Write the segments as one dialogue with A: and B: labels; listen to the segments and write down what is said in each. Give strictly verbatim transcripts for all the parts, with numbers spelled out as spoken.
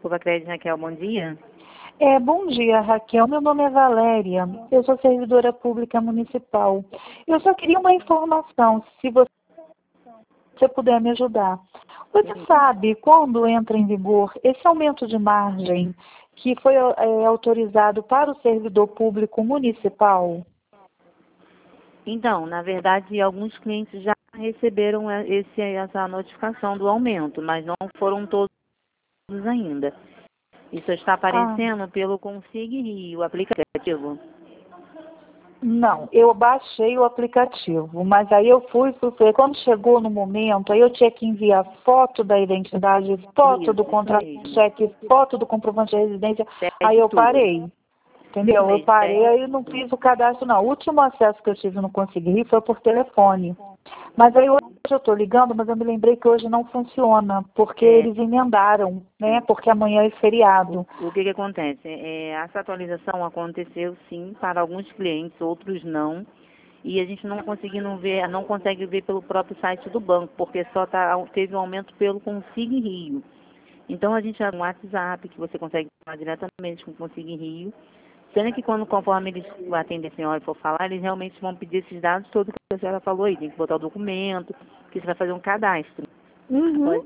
A: Cicovacred, Raquel, bom dia.
B: É, bom dia, Raquel. Meu nome é Valéria. Eu sou servidora pública municipal. Eu só queria uma informação, se você puder me ajudar. Você sabe quando entra em vigor esse aumento de margem que foi é, autorizado para o servidor público municipal?
A: Então, na verdade, alguns clientes já receberam esse, essa notificação do aumento, mas não foram todos ainda. Isso está aparecendo ah. pelo Consig Rio, o aplicativo.
B: Não, eu baixei o aplicativo, mas aí eu fui, fui, fui, quando chegou no momento, aí eu tinha que enviar foto da identidade, foto isso, do contra-cheque, foto do comprovante de residência, Cheque aí eu tudo. parei. Entendeu? Eu parei, aí não fiz o cadastro, não. O último acesso que eu tive no Consig Rio foi por telefone. Mas aí hoje eu estou ligando, mas eu me lembrei que hoje não funciona, porque é. eles emendaram, né? Porque amanhã é feriado.
A: O, o que que acontece? É, essa atualização aconteceu sim para alguns clientes, outros não. E a gente não conseguindo ver, não consegue ver pelo próprio site do banco, porque só tá, teve um aumento pelo Consig Rio. Então a gente já no WhatsApp, que você consegue falar diretamente com o Consig Rio. Sendo que quando, conforme eles atendem a senhora e for falar, eles realmente vão pedir esses dados todos que a senhora falou aí. Tem que botar o documento, que você vai fazer um cadastro.
B: Uhum.
A: Após,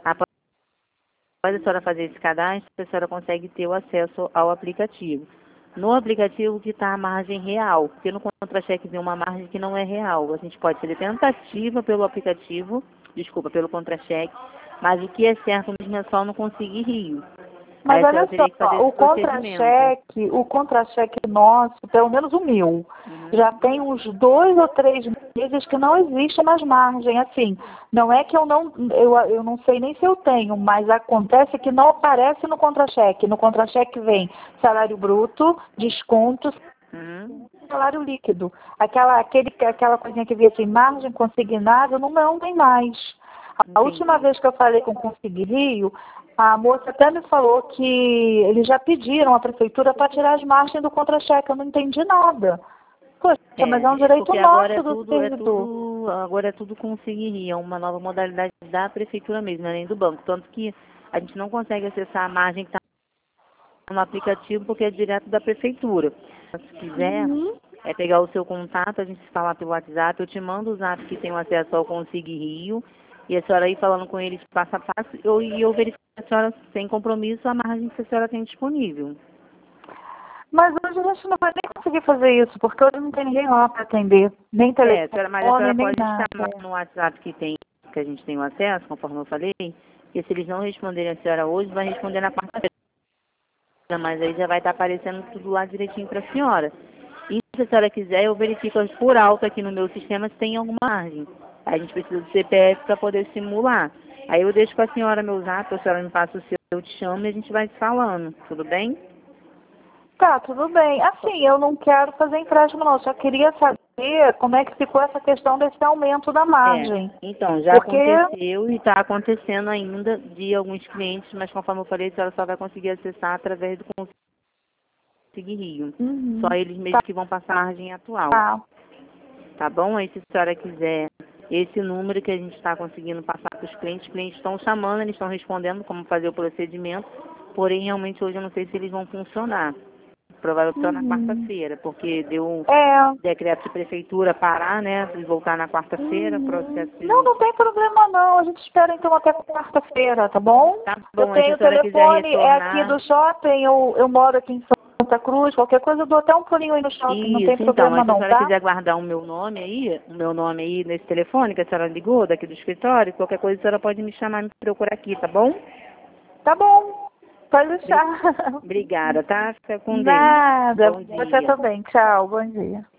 A: após a senhora fazer esse cadastro, a senhora consegue ter o acesso ao aplicativo. No aplicativo que está a margem real, porque no contra-cheque vem uma margem que não é real. A gente pode fazer tentativa pelo aplicativo, desculpa, pelo contra-cheque, mas o que é certo mesmo é só no Consig Rio.
B: Mas olha só, o contra-cheque, o contra-cheque nosso, pelo menos o meu, uhum. já tem uns dois ou três meses que não existe mais margem. Assim, não é que eu não, eu, eu não sei nem se eu tenho, mas acontece que não aparece no contra-cheque. No contra-cheque vem salário bruto, descontos, uhum. salário líquido. Aquela, aquele, aquela coisinha que via assim, margem consignada, não, não tem mais. A Entendi. última vez que eu falei com o Consig Rio, a moça até me falou que eles já pediram à prefeitura para tirar as margens do contra-cheque. Eu não entendi nada. Poxa, é, mas é um direito nosso
A: agora é
B: do
A: tudo,
B: servidor.
A: É tudo, agora é tudo Consig Rio, é uma nova modalidade da prefeitura mesmo, além do banco. Tanto que a gente não consegue acessar a margem que está no aplicativo porque é direto da prefeitura. Se quiser, uhum. é pegar o seu contato, a gente se falar pelo WhatsApp, eu te mando o zap que tem acesso ao Consig Rio. E a senhora aí falando com eles passo a passo, eu, e eu verifico a senhora sem compromisso a margem que a senhora tem disponível.
B: Mas hoje a gente não vai nem conseguir fazer isso, porque hoje não tem ninguém lá para atender, nem telefone,
A: é, senhora, mas a senhora
B: nem
A: pode
B: nada.
A: chamar no WhatsApp que, tem, que a gente tem o acesso, conforme eu falei, e se eles não responderem a senhora hoje, vai responder na quarta-feira. Mas aí já vai estar aparecendo tudo lá direitinho para a senhora. E se a senhora quiser, eu verifico por alto aqui no meu sistema se tem alguma margem. A gente precisa do C P F para poder simular. Aí eu deixo com a senhora meu zap, a senhora me passa o seu, eu te chamo e a gente vai se falando. Tudo bem?
B: Tá, tudo bem. Assim, eu não quero fazer empréstimo não, só queria saber como é que ficou essa questão desse aumento da margem.
A: É, então, já Porque... aconteceu e está acontecendo ainda de alguns clientes, mas conforme eu falei, a senhora só vai conseguir acessar através do Consig Rio.
B: Uhum.
A: Só eles mesmos tá. que vão passar a margem atual. Tá. Tá bom? Aí se a senhora quiser esse número que a gente está conseguindo passar para os clientes, os clientes estão chamando, eles estão respondendo como fazer o procedimento, porém realmente hoje eu não sei se eles vão funcionar. Provavelmente só uhum. na quarta-feira, porque deu um é. decreto de prefeitura parar, né? E voltar na quarta-feira, uhum. processo de...
B: Não, não tem problema não, a gente espera então até quarta-feira, tá bom?
A: Tá bom,
B: eu tenho o telefone, é aqui do shopping, eu, eu moro aqui em Santa Cruz, qualquer coisa eu dou até um pulinho aí no shopping,
A: Isso,
B: não tem
A: então,
B: problema
A: mas
B: não,
A: se a senhora
B: tá?
A: quiser guardar o meu nome aí, o meu nome aí nesse telefone que a senhora ligou, daqui do escritório, qualquer coisa a senhora pode me chamar, me procurar aqui, tá bom?
B: Tá bom, pode deixar.
A: Obrigada, tá? Fica com Deus.
B: Nada,
A: Bom dia.
B: você também, tchau, bom dia.